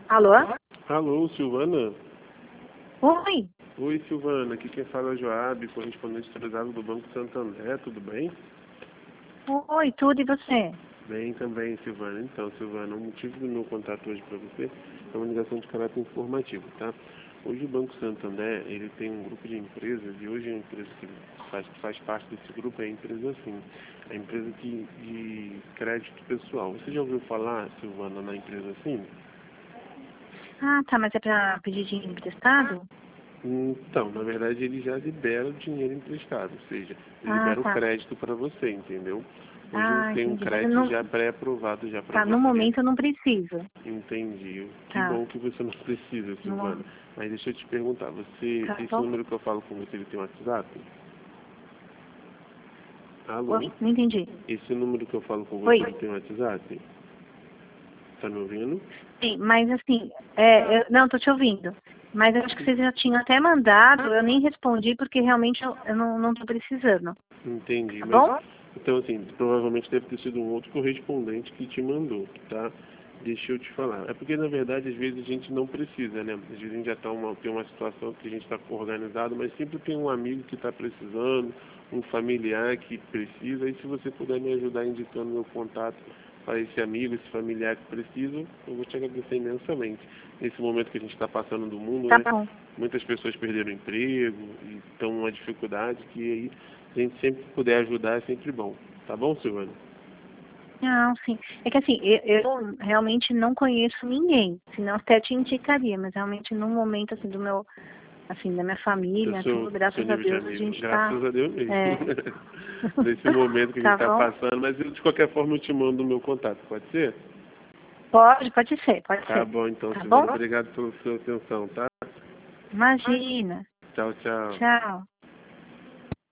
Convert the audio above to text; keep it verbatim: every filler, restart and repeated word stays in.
Alô? Alô, Silvana? Oi. Oi, Silvana. Aqui quem fala é Joab, correspondente atualizado do Banco Santander. Tudo bem? Oi, tudo e você? Bem também, Silvana. Então, Silvana, o motivo do meu contato hoje para você é uma ligação de caráter informativo, tá? Hoje o Banco Santander, ele tem um grupo de empresas, e hoje a empresa que faz, faz parte desse grupo é a empresa assim, a empresa de, de crédito pessoal. Você já ouviu falar, Silvana, na empresa assim? Ah, tá, mas é pra pedir dinheiro emprestado? Então, na verdade, ele já libera o dinheiro emprestado, ou seja, ele Ah, libera o tá. crédito para você, entendeu? Hoje Ah, você tem um entendi. Mas eu crédito não... já pré-aprovado já para Tá, no você. momento eu não preciso. Entendi. Que Tá. bom que você não precisa, No... Silvana. Mas deixa eu te perguntar, você, Tá esse bom? número que eu falo com você, ele tem WhatsApp? Alô? Oi? Não entendi. Esse número que eu falo com você, Oi? ele tem WhatsApp? Tá me ouvindo? Sim, mas assim, é, eu... não, tô te ouvindo. Mas eu acho que vocês já tinham até mandado, eu nem respondi porque realmente eu, eu não, não tô precisando. Entendi, Tá mas bom? então assim, provavelmente deve ter sido um outro correspondente que te mandou, tá? Deixa eu te falar. É porque na verdade às vezes a gente não precisa, né? Às vezes a gente já tá uma, tem uma situação que a gente está organizado, mas sempre tem um amigo que está precisando, um familiar que precisa, e se você puder me ajudar indicando meu contato para esse amigo, esse familiar que precisa, eu vou te agradecer imensamente. Nesse momento que a gente está passando do mundo, Tá né? bom. Muitas pessoas perderam emprego e estão numa dificuldade que aí a gente sempre puder ajudar é sempre bom. Tá bom, Silvana? Não, sim. É que assim, eu, eu realmente não conheço ninguém, senão até te indicaria, mas realmente no momento assim do meu, assim, da minha Do família, seu, tudo, do seu graças a nível de Deus a amigo. gente tá, Graças a Deus mesmo. é. Nesse momento que a gente Tá está bom? passando, mas eu, de qualquer forma eu te mando o meu contato, pode ser? Pode, pode ser, pode Tá ser. bom então, Tá Silvana. bom? Obrigado pela sua atenção, tá? Imagina. Tchau, tchau. Tchau.